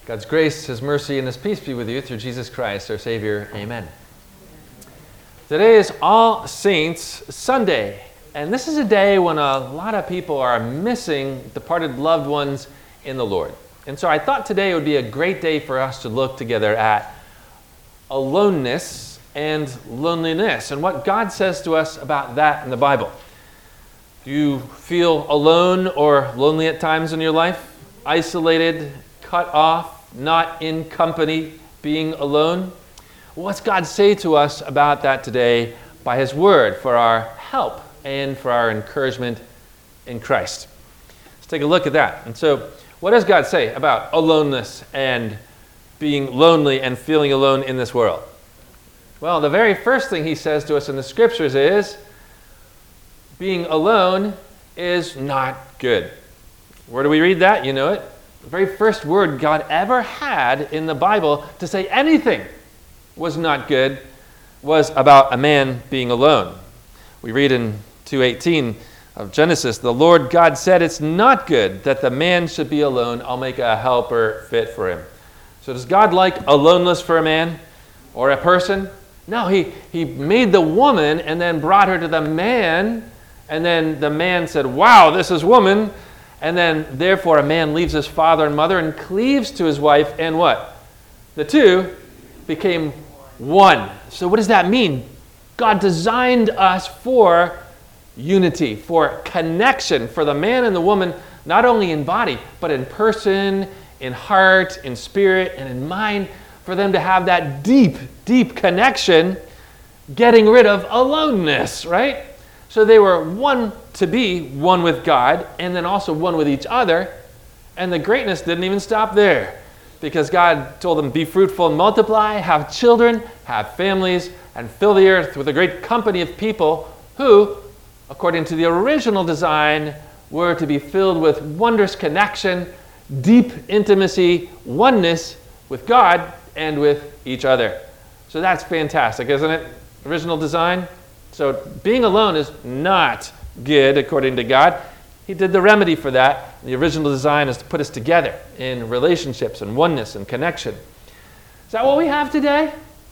God's grace, His mercy, and His peace be with you through Jesus Christ, our Savior. Amen. Today is All Saints Sunday, and this is a day when a lot of people are missing departed loved ones in the Lord. And so I thought today would be a great day for us to look together at aloneness and loneliness and what God says to us about that in the Bible. Do you feel alone or lonely at times in your life? Isolated, cut off, not in company, being alone? Well, what's God say to us about that today by His Word for our help and for our encouragement in Christ? Let's take a look at that. And so, what does God say about aloneness and being lonely and feeling alone in this world? Well, the very first thing He says to us in the Scriptures is, being alone is not good. Where do we read that? You know it. The very first word God ever had in the Bible to say anything was not good was about a man being alone. We read in 2:18 of Genesis, the Lord God said, "It's not good that the man should be alone. I'll make a helper fit for him." So does God like aloneness for a man or a person? No, he made the woman and then brought her to the man, and then the man said, "Wow, this is woman." And then, therefore, a man leaves his father and mother and cleaves to his wife, and what? The two became one. So what does that mean? God designed us for unity, for connection, for the man and the woman, not only in body, but in person, in heart, in spirit, and in mind, for them to have that deep, deep connection, getting rid of aloneness, right? So they were one to be one with God, and then also one with each other. And the greatness didn't even stop there, because God told them, be fruitful and multiply, have children, have families, and fill the earth with a great company of people who, according to the original design, were to be filled with wondrous connection, deep intimacy, oneness with God and with each other. So that's fantastic, isn't it? Original design. So being alone is not good according to God. He did the remedy for that. The original design is to put us together in relationships and oneness and connection. Is that what we have today?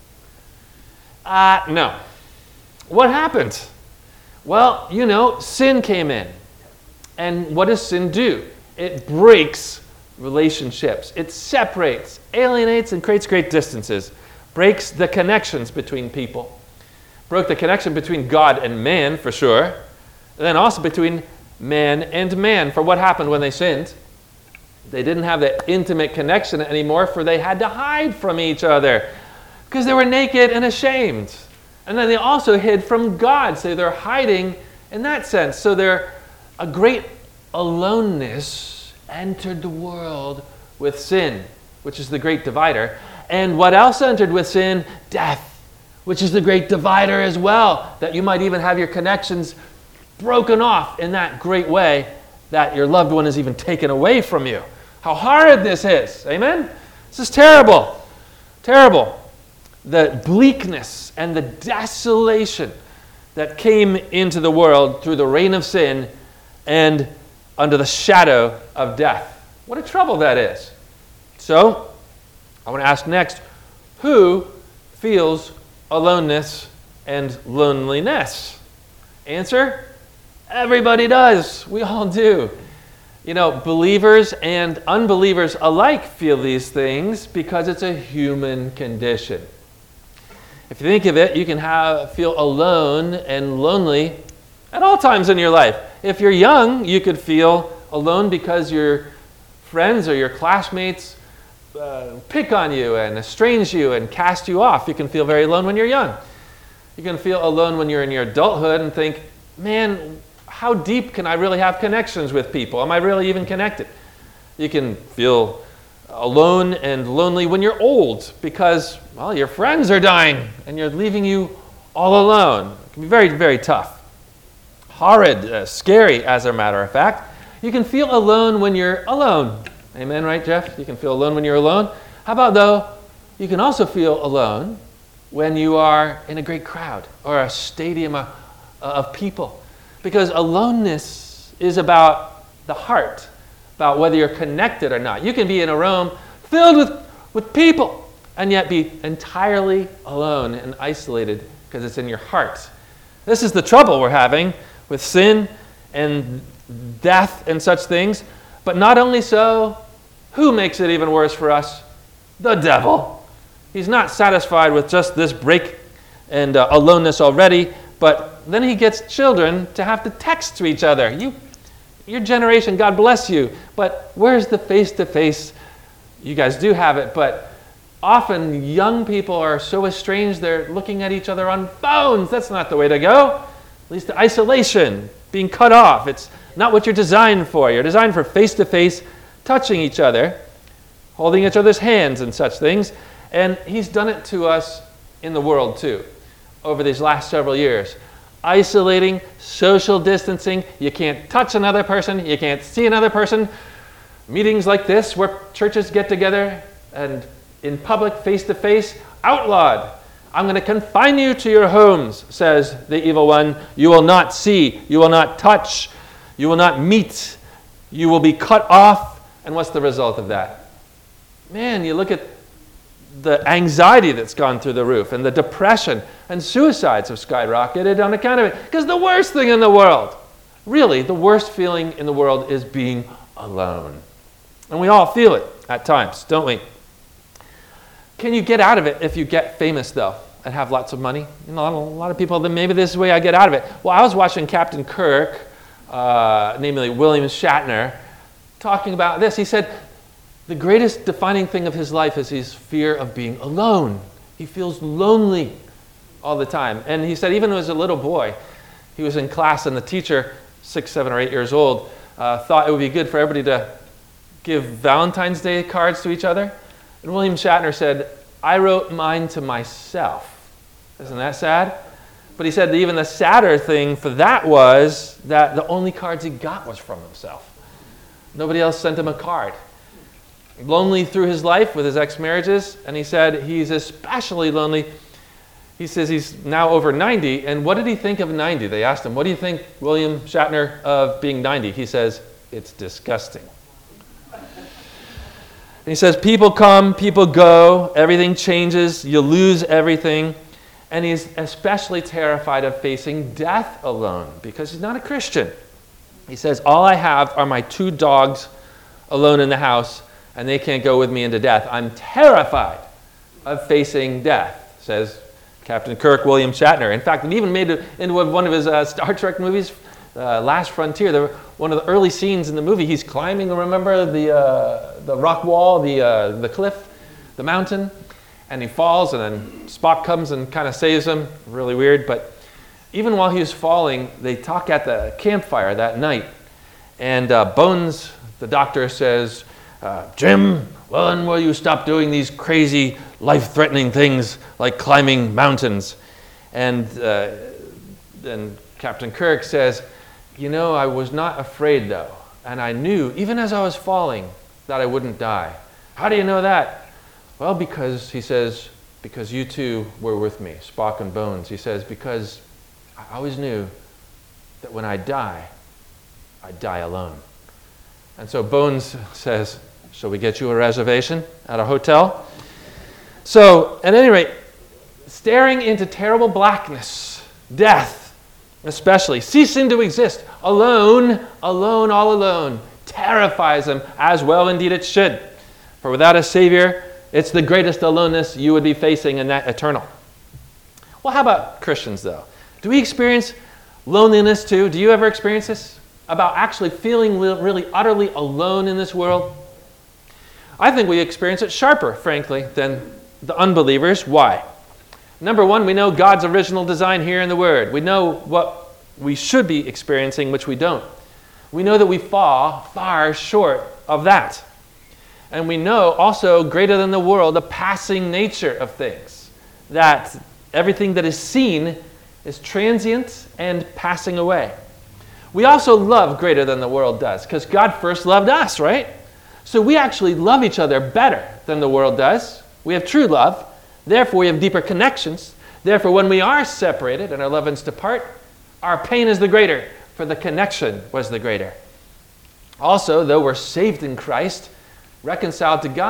No. What happened? Well, sin came in. And what does sin do? It breaks relationships. It separates, alienates, and creates great distances. Breaks the connections between people. Broke the connection between God and man, for sure. And then also between man and man. For what happened when they sinned? They didn't have that intimate connection anymore, for they had to hide from each other because they were naked and ashamed. And then they also hid from God, so they're hiding in that sense. So a great aloneness entered the world with sin, which is the great divider. And what else entered with sin? Death, which is the great divider as well, that you might even have your connections broken off in that great way that your loved one is even taken away from you. How hard this is. Amen? This is terrible. Terrible. The bleakness and the desolation that came into the world through the reign of sin and under the shadow of death. What a trouble that is. So, I want to ask next, who feels aloneness and loneliness? Answer? Everybody does. We all do. Believers and unbelievers alike feel these things because it's a human condition. If you think of it, you can feel alone and lonely at all times in your life. If you're young, you could feel alone because your friends or your classmates pick on you and estrange you and cast you off. You can feel very alone when you're young. You can feel alone when you're in your adulthood and think, man, how deep can I really have connections with people? Am I really even connected? You can feel alone and lonely when you're old because, well, your friends are dying and you're leaving you all alone. It can be very, very tough. Horrid, scary, as a matter of fact. You can feel alone when you're alone. Amen, right, Jeff? You can feel alone when you're alone. How about, though, you can also feel alone when you are in a great crowd or a stadium of people. Because aloneness is about the heart, about whether you're connected or not. You can be in a room filled with people, and yet be entirely alone and isolated because it's in your heart. This is the trouble we're having with sin and death and such things. But not only so, who makes it even worse for us? The devil. He's not satisfied with just this break and aloneness already, but then he gets children to have to text to each other. Your generation, God bless you, but where's the face-to-face? You guys do have it, but often young people are so estranged they're looking at each other on phones. That's not the way to go. Leads to isolation, being cut off. It's not what you're designed for. You're designed for face-to-face, touching each other, holding each other's hands and such things. And he's done it to us in the world too, over these last several years. Isolating, social distancing. You can't touch another person. You can't see another person. Meetings like this where churches get together and in public, face-to-face, outlawed. I'm going to confine you to your homes, says the evil one. You will not see. You will not touch. You will not meet. You will be cut off. And what's the result of that? Man, you look at the anxiety that's gone through the roof, and the depression and suicides have skyrocketed on account of it. Because the worst thing in the world, really, the worst feeling in the world is being alone. And we all feel it at times, don't we? Can you get out of it if you get famous, though, and have lots of money? You know, a lot of people, then maybe this is the way I get out of it. Well, I was watching Captain Kirk, namely William Shatner, talking about this. He said, the greatest defining thing of his life is his fear of being alone. He feels lonely all the time. And he said even as a little boy, he was in class and the teacher, 6, 7, or 8 years old, thought it would be good for everybody to give Valentine's Day cards to each other. And William Shatner said, I wrote mine to myself. Isn't that sad? But he said that even the sadder thing for that was that the only cards he got was from himself. Nobody else sent him a card. Lonely through his life with his ex-marriages, and he said he's especially lonely. He says he's now over 90, and what did he think of 90? They asked him, what do you think, William Shatner, of being 90? He says, it's disgusting. And he says, people come, people go, everything changes, you lose everything. And he's especially terrified of facing death alone because he's not a Christian. He says, all I have are my 2 dogs alone in the house, and they can't go with me into death. I'm terrified of facing death, says Captain Kirk, William Shatner. In fact, he even made it into one of his Star Trek movies, Last Frontier. One of the early scenes in the movie, he's climbing, remember, the rock wall, the cliff, the mountain, and he falls, and then Spock comes and kind of saves him. Really weird, but even while he was falling, they talk at the campfire that night, and Bones, the doctor, says, Jim, when will you stop doing these crazy, life-threatening things like climbing mountains? And then Captain Kirk says, you know, I was not afraid, though, and I knew, even as I was falling, that I wouldn't die. How do you know that? Well, because, he says, because you two were with me, Spock and Bones. He says, because I always knew that when I die alone. And so Bones says, shall we get you a reservation at a hotel? So, at any rate, staring into terrible blackness, death especially, ceasing to exist, alone, all alone, terrifies him, as well indeed it should. For without a Savior, it's the greatest aloneness you would be facing in that eternal. Well, how about Christians, though? Do we experience loneliness too? Do you ever experience this? About actually feeling really utterly alone in this world? I think we experience it sharper, frankly, than the unbelievers. Why? Number one, we know God's original design here in the Word. We know what we should be experiencing, which we don't. We know that we fall far short of that. And we know also, greater than the world, the passing nature of things. That everything that is seen is transient and passing away. We also love greater than the world does, because God first loved us, right? So we actually love each other better than the world does. We have true love. Therefore, we have deeper connections. Therefore, when we are separated and our loved ones depart, our pain is the greater, for the connection was the greater. Also, though we're saved in Christ, reconciled to God,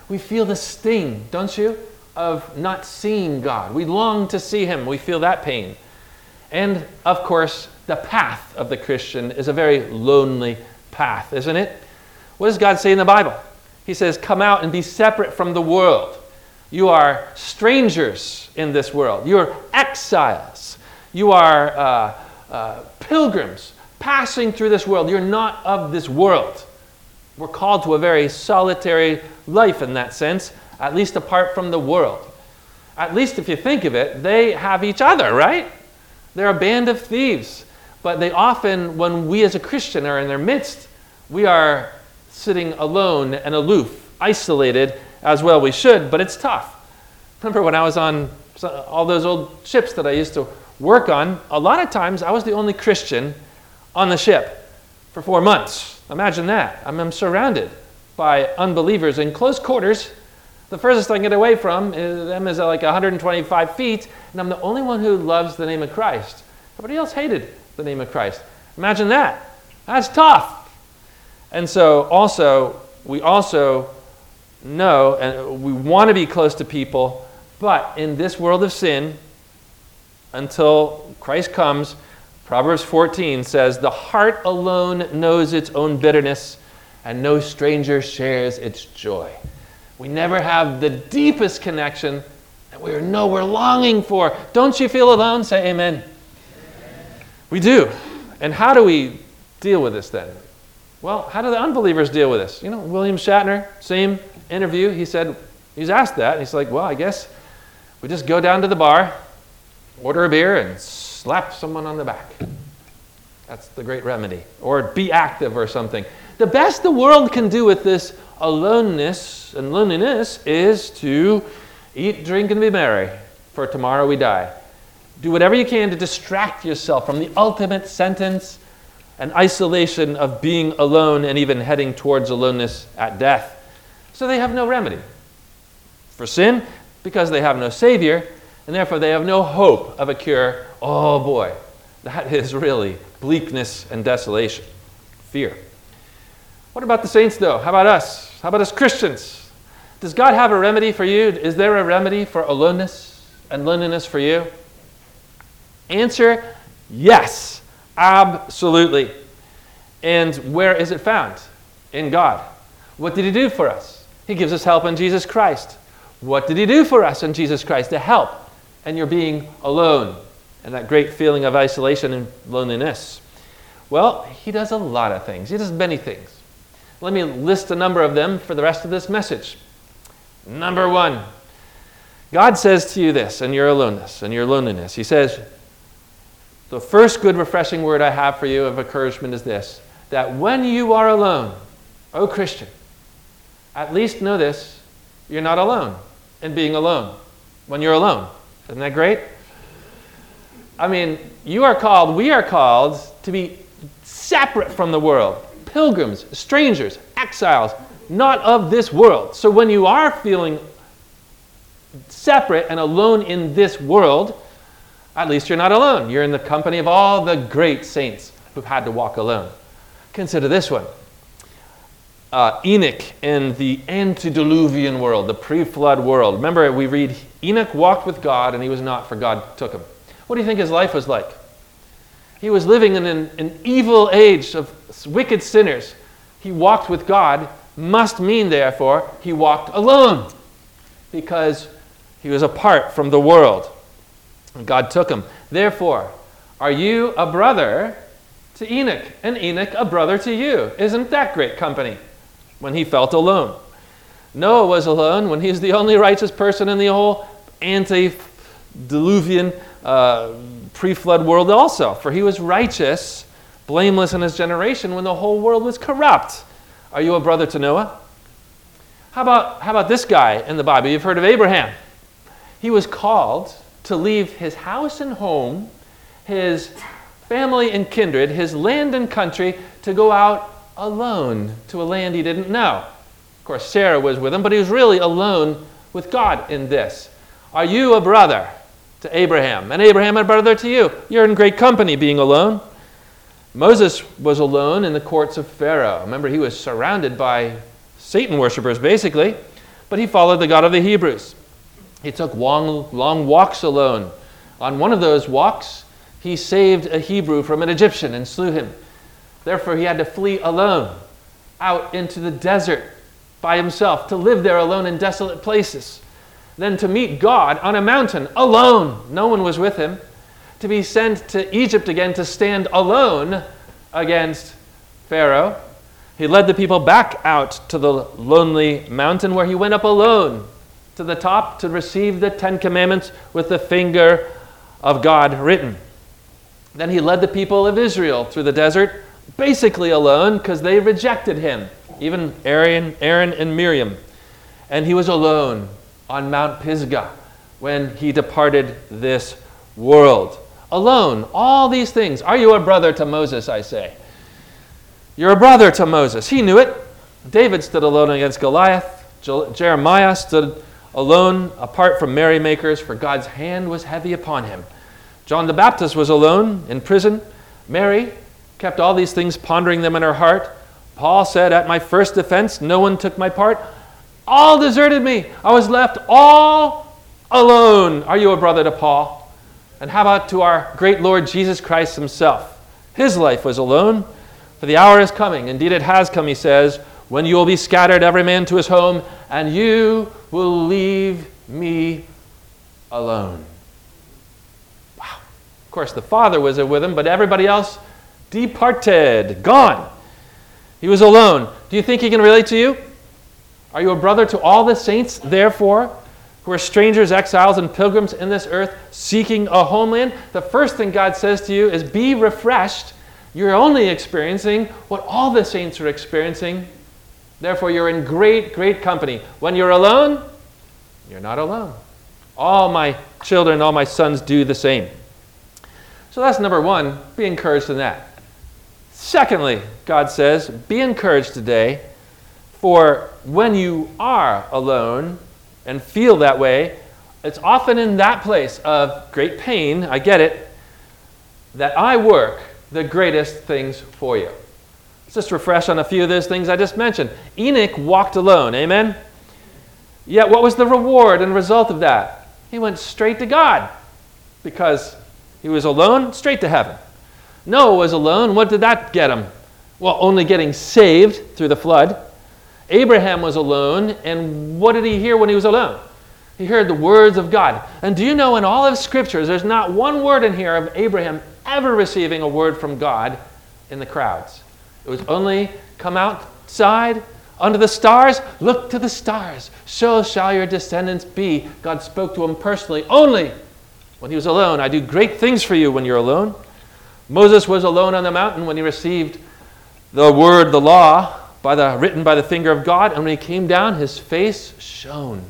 We feel the sting, don't you, of not seeing God. We long to see him. We feel that pain. And, of course, the path of the Christian is a very lonely path, isn't it? What does God say in the Bible? He says, come out and be separate from the world. You are strangers in this world. You are exiles. You are pilgrims passing through this world. You're not of this world. We're called to a very solitary life in that sense, at least apart from the world. At least if you think of it, they have each other, right? They're a band of thieves. But they often, when we as a Christian are in their midst, we are sitting alone and aloof, isolated, as well we should, but it's tough. Remember when I was on all those old ships that I used to work on, a lot of times I was the only Christian on the ship for 4 months. Imagine that. I'm surrounded by unbelievers in close quarters. The furthest I can get away from them is like 125 feet, and I'm the only one who loves the name of Christ. Everybody else hated the name of Christ. Imagine that. That's tough. And so we also know, and we want to be close to people, but in this world of sin, until Christ comes, Proverbs 14 says, the heart alone knows its own bitterness, and no stranger shares its joy. We never have the deepest connection that we're longing for. Don't you feel alone? Say amen. Amen. We do. And how do we deal with this then? Well, how do the unbelievers deal with this? William Shatner, same interview, he said, he's asked that, and he's like, well, I guess we just go down to the bar, order a beer, and slap someone on the back. That's the great remedy. Or be active or something. The best the world can do with this aloneness and loneliness is to eat, drink, and be merry, for tomorrow we die. Do whatever you can to distract yourself from the ultimate sentence and isolation of being alone and even heading towards aloneness at death. So they have no remedy for sin because they have no Savior, and therefore they have no hope of a cure. Oh boy, that is really bleakness and desolation, fear. What about the saints though? How about us? How about us Christians? Does God have a remedy for you? Is there a remedy for aloneness and loneliness for you? Answer, yes, absolutely. And where is it found? In God. What did he do for us? He gives us help in Jesus Christ. What did he do for us in Jesus Christ? To help. And you're being alone. And that great feeling of isolation and loneliness. Well, he does a lot of things. He does many things. Let me list a number of them for the rest of this message. Number 1, God says to you this in your aloneness and your loneliness. He says, the first good refreshing word I have for you of encouragement is this, that when you are alone, O Christian, at least know this, you're not alone in being alone when you're alone. Isn't that great? I mean, we are called to be separate from the world, pilgrims, strangers, exiles, not of this world. So when you are feeling separate and alone in this world, at least you're not alone. You're in the company of all the great saints who've had to walk alone. Consider this one. Enoch in the antediluvian world, the pre-flood world. Remember, we read, Enoch walked with God and he was not, for God took him. What do you think his life was like? He was living in an evil age of wicked sinners. He walked with God, must mean, therefore, he walked alone because he was apart from the world. And God took him. Therefore, are you a brother to Enoch, and Enoch a brother to you? Isn't that great company when he felt alone? Noah was alone when he's the only righteous person in the whole antediluvian pre-flood world also. For he was righteous, blameless in his generation when the whole world was corrupt. Are you a brother to Noah? How about this guy in the Bible? You've heard of Abraham. He was called to leave his house and home, his family and kindred, his land and country, to go out alone to a land he didn't know. Of course, Sarah was with him, but he was really alone with God in this. Are you a brother to Abraham? And Abraham a brother to you? You're in great company being alone. Moses was alone in the courts of Pharaoh. Remember, he was surrounded by Satan worshipers, basically. but he followed the God of the Hebrews. He took long walks alone. On one of those walks, he saved a Hebrew from an Egyptian and slew him. Therefore, he had to flee alone out into the desert by himself, to live there alone in desolate places. Then to meet God on a mountain alone. No one was with him. To be sent to Egypt again to stand alone against Pharaoh. He led the people back out to the lonely mountain where he went up alone to the top to receive the 10 Commandments with the finger of God written. Then he led the people of Israel through the desert, basically alone because they rejected him, even Aaron and Miriam. And he was alone on Mount Pisgah when he departed this world. Alone, all these things. Are you a brother to Moses, I say? You're a brother to Moses. He knew it. David stood alone against Goliath. Jeremiah stood alone apart from merrymakers, for God's hand was heavy upon him. John the Baptist was alone in prison. Mary kept all these things, pondering them in her heart. Paul said, at my first defense, no one took my part. All deserted me. I was left all alone. Are you a brother to Paul? And how about to our great Lord Jesus Christ himself? His life was alone. For the hour is coming. Indeed, it has come, he says, when you will be scattered, every man to his home, and you will leave me alone. Wow. Of course, the Father was with him, but everybody else departed, gone. He was alone. Do you think he can relate to you? Are you a brother to all the saints, therefore, who are strangers, exiles, and pilgrims in this earth, seeking a homeland? The first thing God says to you is, be refreshed. You're only experiencing what all the saints are experiencing. Therefore, you're in great, great company. When you're alone, you're not alone. All my children, all my sons do the same. So that's number one. Be encouraged in that. Secondly, God says, be encouraged today, for when you are alone and feel that way, it's often in that place of great pain, I get it, that I work the greatest things for you. Let's just refresh on a few of those things I just mentioned. Enoch walked alone, amen? Yet what was the reward and result of that? He went straight to God because he was alone, straight to heaven. Noah was alone. What did that get him? Well, only getting saved through the flood. Abraham was alone, and what did he hear when he was alone? He heard the words of God. And do you know, in all of Scriptures, there's not one word in here of Abraham ever receiving a word from God in the crowds. It was only, come outside under the stars, look to the stars, so shall your descendants be. God spoke to him personally only when he was alone. I do great things for you when you're alone. Moses was alone on the mountain when he received the word, the law, written by the finger of God, and when he came down, his face shone.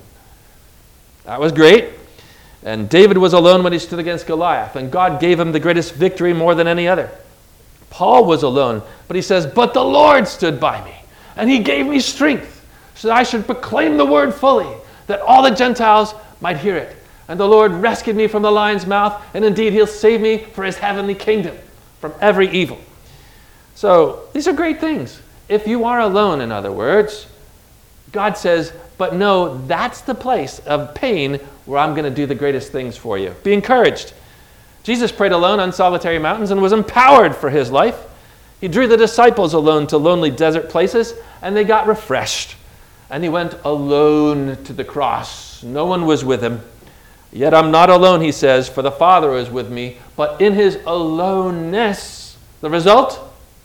That was great. And David was alone when he stood against Goliath, and God gave him the greatest victory more than any other. Paul was alone, but he says, but the Lord stood by me, and he gave me strength, so that I should proclaim the word fully, that all the Gentiles might hear it. And the Lord rescued me from the lion's mouth, and indeed he'll save me for his heavenly kingdom, from every evil. So these are great things. If you are alone, in other words, God says, but no, that's the place of pain where I'm going to do the greatest things for you. Be encouraged. Jesus prayed alone on solitary mountains and was empowered for his life. He drew the disciples alone to lonely desert places, and they got refreshed. And he went alone to the cross. No one was with him. Yet I'm not alone, he says, for the Father is with me. But in his aloneness, the result,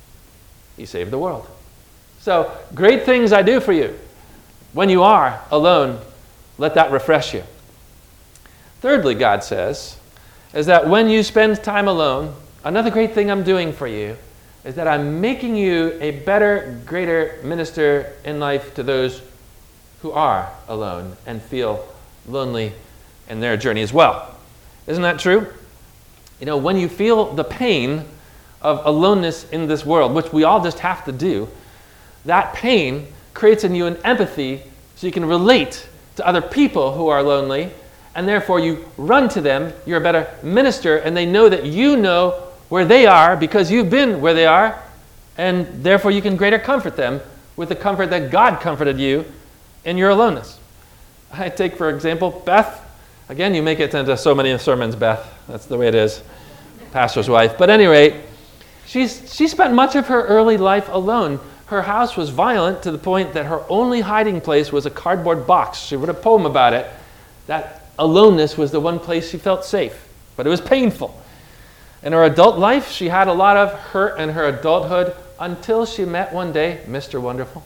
he saved the world. So, great things I do for you. When you are alone, let that refresh you. Thirdly, God says, is that when you spend time alone, another great thing I'm doing for you is that I'm making you a better, greater minister in life to those who are alone and feel lonely in their journey as well. Isn't that true? You know, when you feel the pain of aloneness in this world, which we all just have to do, that pain creates in you an empathy so you can relate to other people who are lonely, and therefore you run to them, you're a better minister, and they know that you know where they are because you've been where they are, and therefore you can greater comfort them with the comfort that God comforted you in your aloneness. I take, for example, Beth. Again, you make it into so many sermons, Beth. That's the way it is. Pastor's wife. But at any rate, she spent much of her early life alone. Her house was violent to the point that her only hiding place was a cardboard box. She wrote a poem about it. That aloneness was the one place she felt safe. But it was painful. In her adult life, she had a lot of hurt in her adulthood until she met one day Mr. Wonderful.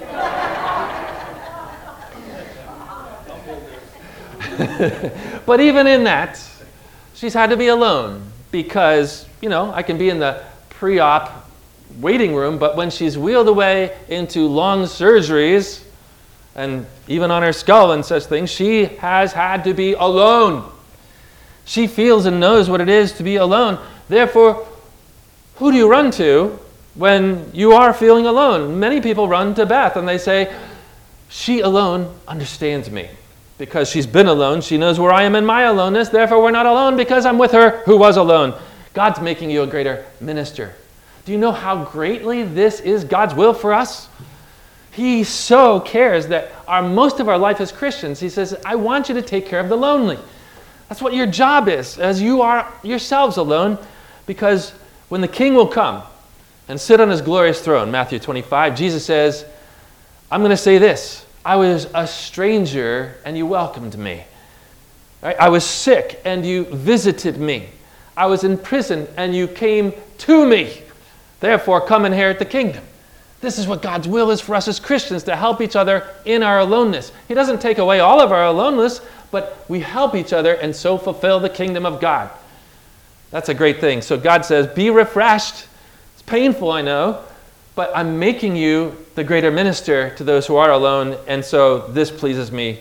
But even in that, she's had to be alone because, I can be in the pre-op waiting room, but when she's wheeled away into long surgeries and even on her skull and such things, she has had to be alone. She feels and knows what it is to be alone. Therefore, who do you run to when you are feeling alone? Many people run to Beth and they say, she alone understands me. Because she's been alone, she knows where I am in my aloneness. Therefore, we're not alone because I'm with her who was alone. God's making you a greater minister. Do you know how greatly this is God's will for us? He so cares that most of our life as Christians, he says, I want you to take care of the lonely. That's what your job is, as you are yourselves alone, because when the King will come and sit on his glorious throne, Matthew 25, Jesus says, I'm going to say this. I was a stranger and you welcomed me. Right? I was sick and you visited me. I was in prison and you came to me. Therefore, come inherit the kingdom. This is what God's will is for us as Christians, to help each other in our aloneness. He doesn't take away all of our aloneness, but we help each other and so fulfill the kingdom of God. That's a great thing. So God says, be refreshed. It's painful, I know, but I'm making you the greater minister to those who are alone, and so this pleases me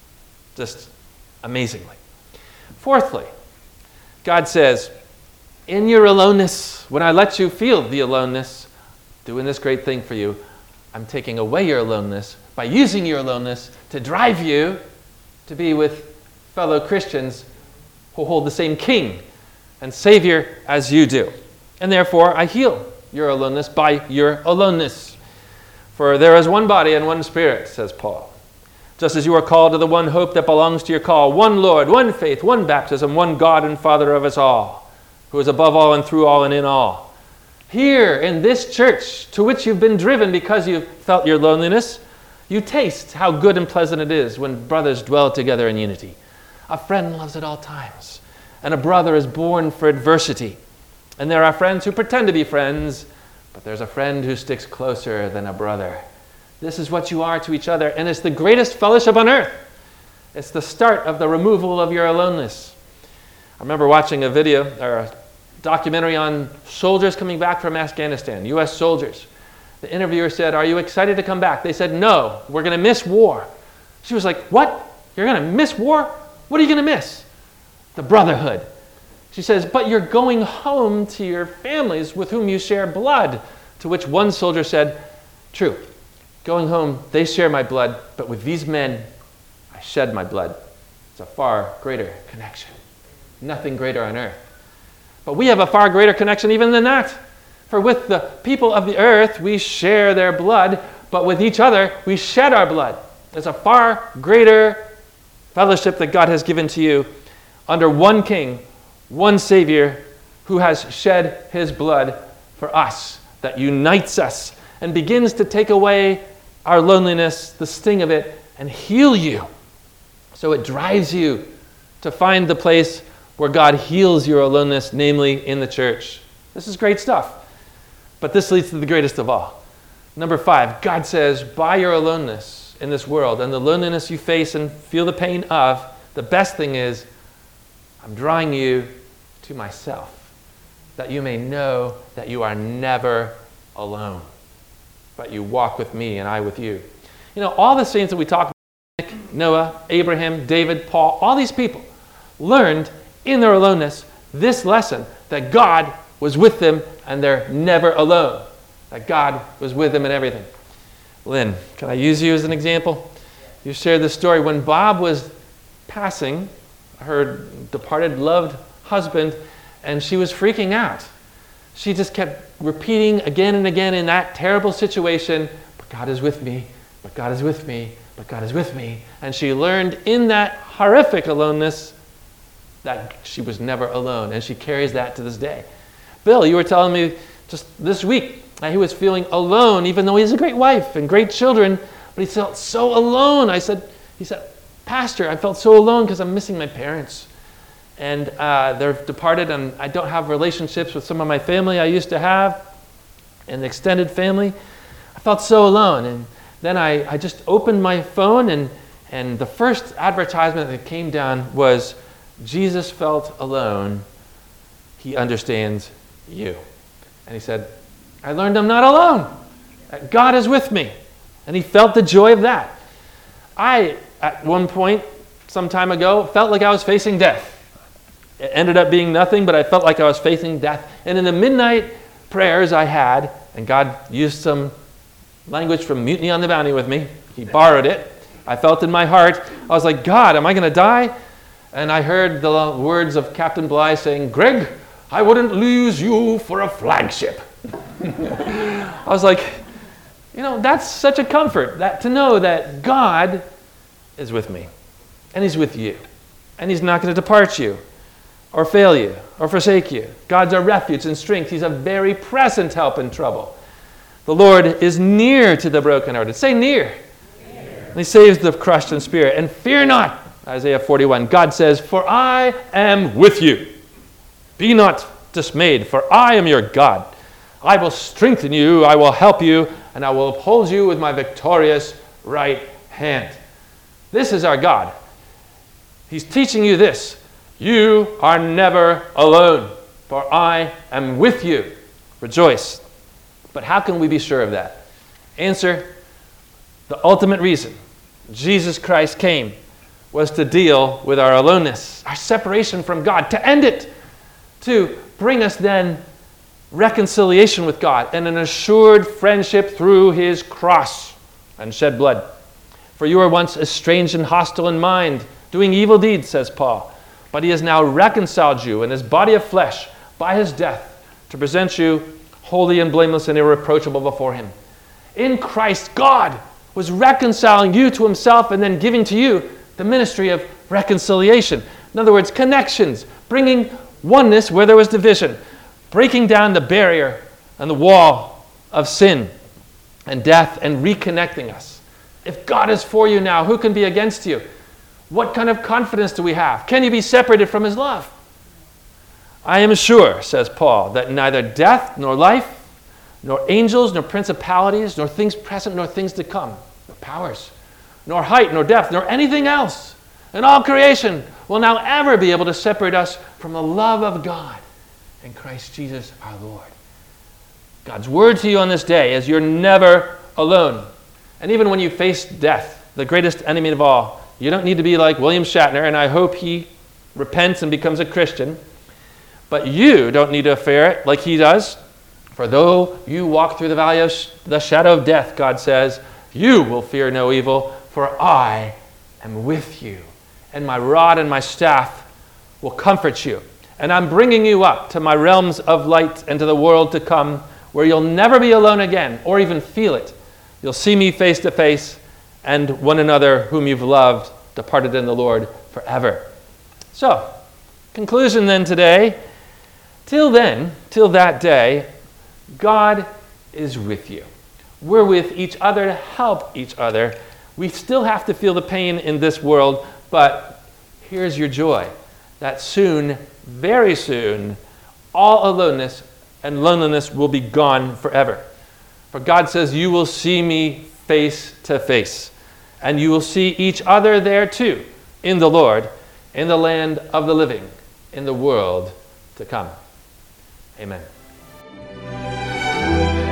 just amazingly. Fourthly, God says, in your aloneness, when I let you feel the aloneness, doing this great thing for you, I'm taking away your aloneness by using your aloneness to drive you to be with fellow Christians who hold the same King and Savior as you do. And therefore, I heal your aloneness by your aloneness. For there is one body and one Spirit, says Paul. Just as you are called to the one hope that belongs to your call, one Lord, one faith, one baptism, one God and Father of us all, who is above all and through all and in all. Here in this church, to which you've been driven because you've felt your loneliness, you taste how good and pleasant it is when brothers dwell together in unity. A friend loves at all times, and a brother is born for adversity. And there are friends who pretend to be friends, but there's a friend who sticks closer than a brother. This is what you are to each other, and it's the greatest fellowship on earth. It's the start of the removal of your aloneness. I remember watching a video or a documentary on soldiers coming back from Afghanistan, U.S. soldiers. The interviewer said, "Are you excited to come back?" They said, "No, we're going to miss war." She was like, "What? You're going to miss war? What are you going to miss?" The brotherhood. She says, "But you're going home to your families with whom you share blood." To which one soldier said, "True, going home, they share my blood, but with these men, I shed my blood. It's a far greater connection. Nothing greater on earth." But we have a far greater connection even than that. For with the people of the earth, we share their blood, but with each other, we shed our blood. There's a far greater fellowship that God has given to you under one King, one Savior, who has shed his blood for us, that unites us and begins to take away our loneliness, the sting of it, and heal you. So it drives you to find the place where God heals your aloneness, namely in the church. This is great stuff. But this leads to the greatest of all. Number 5, God says, by your aloneness in this world and the loneliness you face and feel the pain of, the best thing is, I'm drawing you to myself, that you may know that you are never alone, but you walk with me and I with you. You know, all the saints that we talk about, Noah, Abraham, David, Paul, all these people learned in their aloneness this lesson, that God was with them and they're never alone, that God was with them in everything. Lynn, can I use you as an example? You shared the story when Bob was passing her departed loved husband, and she was freaking out. She just kept repeating again and again in that terrible situation, but God is with me, but God is with me, but God is with me. And she learned in that horrific aloneness that she was never alone, and she carries that to this day. Bill, you were telling me just this week that he was feeling alone, even though he has a great wife and great children, but he felt so alone. He said, Pastor, I felt so alone because I'm missing my parents. And they're departed, and I don't have relationships with some of my family I used to have, and the extended family. I felt so alone. And then I just opened my phone, and the first advertisement that came down was, Jesus felt alone. He understands you. And he said, I learned I'm not alone. That God is with me. And he felt the joy of that. I, at one point, some time ago, felt like I was facing death. It ended up being nothing, but I felt like I was facing death. And in the midnight prayers I had, and God used some language from Mutiny on the Bounty with me. He borrowed it. I felt in my heart, I was like, God, am I going to die? And I heard the words of Captain Bligh saying, Greg, I wouldn't lose you for a flagship. I was like, that's such a comfort, that to know that God is with me, and he's with you, and he's not going to depart you, or fail you, or forsake you. God's our refuge and strength. He's a very present help in trouble. The Lord is near to the brokenhearted. Say near. And he saves the crushed in spirit. And fear not, Isaiah 41. God says, for I am with you. Be not dismayed, for I am your God. I will strengthen you, I will help you, and I will uphold you with my victorious right hand. This is our God. He's teaching you this. You are never alone, for I am with you. Rejoice. But how can we be sure of that? Answer, the ultimate reason Jesus Christ came was to deal with our aloneness, our separation from God, to end it, to bring us then reconciliation with God and an assured friendship through his cross and shed blood. For you were once estranged and hostile in mind, doing evil deeds, says Paul. But he has now reconciled you in his body of flesh by his death to present you holy and blameless and irreproachable before him. In Christ, God was reconciling you to himself and then giving to you the ministry of reconciliation. In other words, connections, bringing oneness where there was division, breaking down the barrier and the wall of sin and death and reconnecting us. If God is for you now, who can be against you? What kind of confidence do we have? Can you be separated from his love? I am sure, says Paul, that neither death nor life, nor angels, nor principalities, nor things present, nor things to come, nor powers, nor height, nor depth, nor anything else in all creation will now ever be able to separate us from the love of God in Christ Jesus our Lord. God's word to you on this day is you're never alone. And even when you face death, the greatest enemy of all, you don't need to be like William Shatner, and I hope he repents and becomes a Christian. But you don't need to fear it like he does. For though you walk through the valley of the shadow of death, God says, you will fear no evil, for I am with you. And my rod and my staff will comfort you. And I'm bringing you up to my realms of light and to the world to come, where you'll never be alone again, or even feel it. You'll see me face to face, and one another whom you've loved, departed in the Lord forever. So, conclusion then today. Till then, till that day, God is with you. We're with each other to help each other. We still have to feel the pain in this world, but here's your joy. That soon, very soon, all aloneness and loneliness will be gone forever. For God says, you will see me face to face. And you will see each other there too, in the Lord, in the land of the living, in the world to come. Amen.